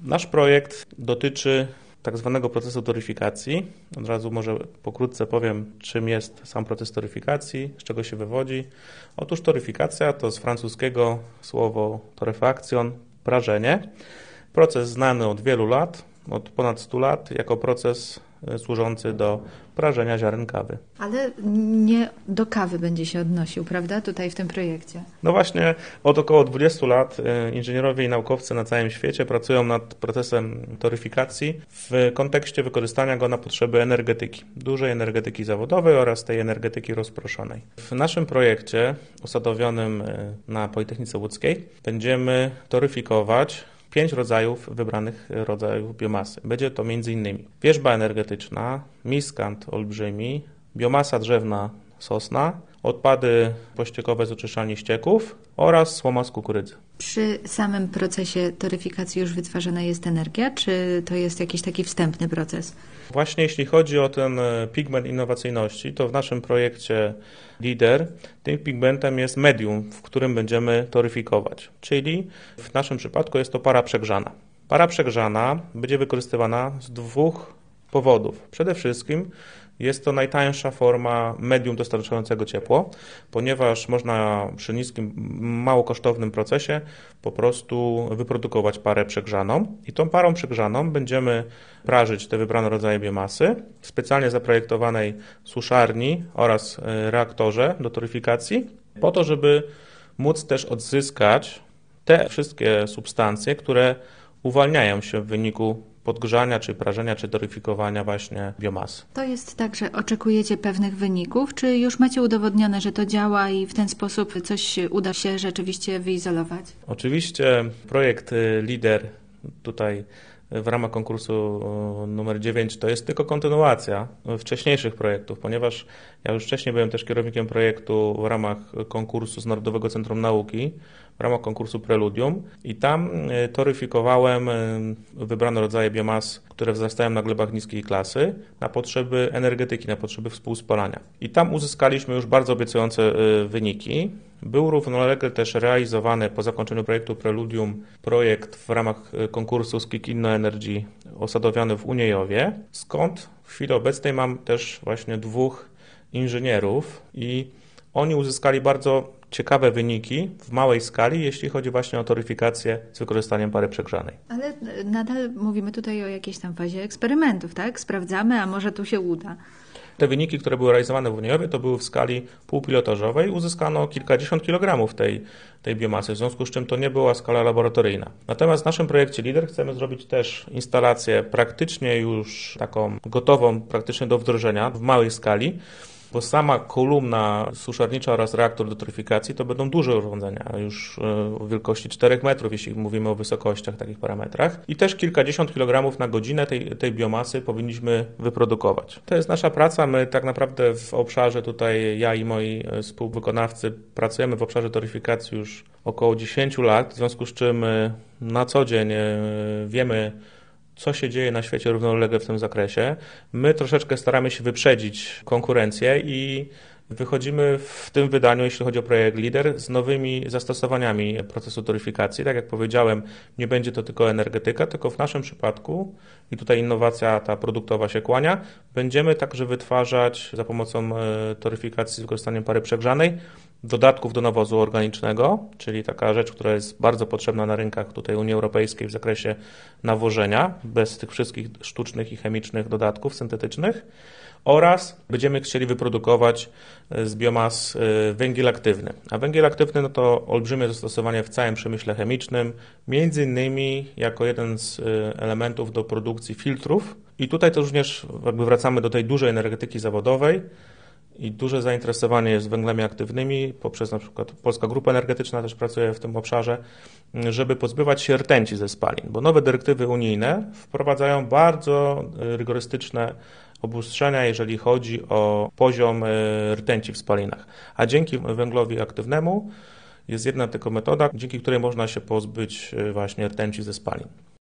Nasz projekt dotyczy tak zwanego procesu toryfikacji. Od razu może pokrótce powiem, czym jest sam proces toryfikacji, z czego się wywodzi. Otóż toryfikacja to z francuskiego słowo torrefaction, prażenie. Proces znany od wielu lat, od ponad 100 lat, jako proces służący do prażenia ziaren kawy. Ale nie do kawy będzie się odnosił, prawda, tutaj w tym projekcie? No właśnie od około 20 lat inżynierowie i naukowcy na całym świecie pracują nad procesem toryfikacji w kontekście wykorzystania go na potrzeby energetyki, dużej energetyki zawodowej oraz tej energetyki rozproszonej. W naszym projekcie usadowionym na Politechnice Łódzkiej będziemy toryfikować 5 wybranych rodzajów biomasy. Będzie to m.in. wierzba energetyczna, miskant olbrzymi, biomasa drzewna sosna, odpady pościekowe z oczyszczalni ścieków oraz słoma z kukurydzy. Przy samym procesie toryfikacji już wytwarzana jest energia, czy to jest jakiś taki wstępny proces? Właśnie jeśli chodzi o ten pigment innowacyjności, to w naszym projekcie LIDER tym pigmentem jest medium, w którym będziemy toryfikować, czyli w naszym przypadku jest to para przegrzana. Para przegrzana będzie wykorzystywana z 2 powodów. Przede wszystkim jest to najtańsza forma medium dostarczającego ciepło, ponieważ można przy niskim, mało kosztownym procesie po prostu wyprodukować parę przegrzaną i tą parą przegrzaną będziemy prażyć te wybrane rodzaje biomasy w specjalnie zaprojektowanej suszarni oraz reaktorze do toryfikacji po to, żeby móc też odzyskać te wszystkie substancje, które uwalniają się w wyniku podgrzania, czy prażenia, czy toryfikowania właśnie biomasy. To jest tak, że oczekujecie pewnych wyników, czy już macie udowodnione, że to działa i w ten sposób coś uda się rzeczywiście wyizolować? Oczywiście projekt LIDER tutaj w ramach konkursu numer 9 to jest tylko kontynuacja wcześniejszych projektów, ponieważ ja już wcześniej byłem też kierownikiem projektu w ramach konkursu z Narodowego Centrum Nauki, w ramach konkursu Preludium i tam toryfikowałem wybrane rodzaje biomas, które wzrastają na glebach niskiej klasy na potrzeby energetyki, na potrzeby współspalania. I tam uzyskaliśmy już bardzo obiecujące wyniki. Był równolegle też realizowany po zakończeniu projektu Preludium projekt w ramach konkursu Skik Inno Energy osadowiony w Uniejowie, skąd w chwili obecnej mam też właśnie 2 inżynierów i oni uzyskali bardzo ciekawe wyniki w małej skali, jeśli chodzi właśnie o toryfikację z wykorzystaniem pary przegrzanej. Ale nadal mówimy tutaj o jakiejś tam fazie eksperymentów, tak? Sprawdzamy, a może tu się uda. Te wyniki, które były realizowane w Uniejowie, to były w skali półpilotażowej. Uzyskano kilkadziesiąt kilogramów tej biomasy, w związku z czym to nie była skala laboratoryjna. Natomiast w naszym projekcie LIDER chcemy zrobić też instalację praktycznie już taką gotową, praktycznie do wdrożenia w małej skali, bo sama kolumna suszarnicza oraz reaktor do toryfikacji to będą duże urządzenia, już o wielkości 4 metrów, jeśli mówimy o wysokościach, takich parametrach. I też kilkadziesiąt kilogramów na godzinę tej biomasy powinniśmy wyprodukować. To jest nasza praca. My tak naprawdę w obszarze tutaj, ja i moi współwykonawcy pracujemy w obszarze toryfikacji już około 10 lat, w związku z czym na co dzień wiemy, co się dzieje na świecie równolegle w tym zakresie. My troszeczkę staramy się wyprzedzić konkurencję i wychodzimy w tym wydaniu, jeśli chodzi o projekt LIDER, z nowymi zastosowaniami procesu toryfikacji. Tak jak powiedziałem, nie będzie to tylko energetyka, tylko w naszym przypadku, i tutaj innowacja ta produktowa się kłania, będziemy także wytwarzać za pomocą toryfikacji z wykorzystaniem pary przegrzanej dodatków do nawozu organicznego, czyli taka rzecz, która jest bardzo potrzebna na rynkach tutaj Unii Europejskiej w zakresie nawożenia, bez tych wszystkich sztucznych i chemicznych dodatków syntetycznych. Oraz będziemy chcieli wyprodukować z biomas węgiel aktywny. A węgiel aktywny no to olbrzymie zastosowanie w całym przemyśle chemicznym, między innymi jako jeden z elementów do produkcji filtrów. I tutaj to również jakby wracamy do tej dużej energetyki zawodowej i duże zainteresowanie jest węglami aktywnymi, poprzez na przykład Polska Grupa Energetyczna też pracuje w tym obszarze, żeby pozbywać się rtęci ze spalin, bo nowe dyrektywy unijne wprowadzają bardzo rygorystyczne obostrzenia, jeżeli chodzi o poziom rtęci w spalinach. A dzięki węglowi aktywnemu jest jedna tylko metoda, dzięki której można się pozbyć właśnie rtęci ze spalin.